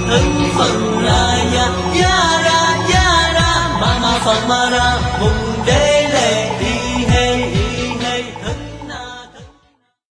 hưng phấn là ya ya ra mama phật ma ra vùng